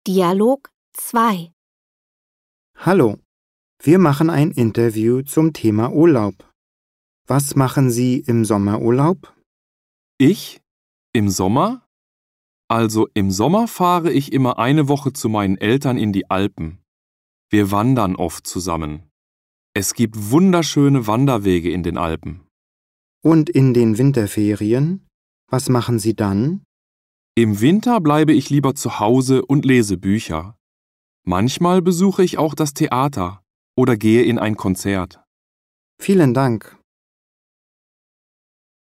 Dialog 2. Hallo, wir machen ein Interview zum Thema Urlaub. Was machen Sie im Sommerurlaub? Ich? Im Sommer? Also im Sommer fahre ich immer eine Woche zu meinen Eltern in die Alpen. Wir wandern oft zusammen. Es gibt wunderschöne Wanderwege in den Alpen. Und in den Winterferien? Was machen Sie dann? Im Winter bleibe ich lieber zu Hause und lese Bücher. Manchmal besuche ich auch das Theater oder gehe in ein Konzert. Vielen Dank.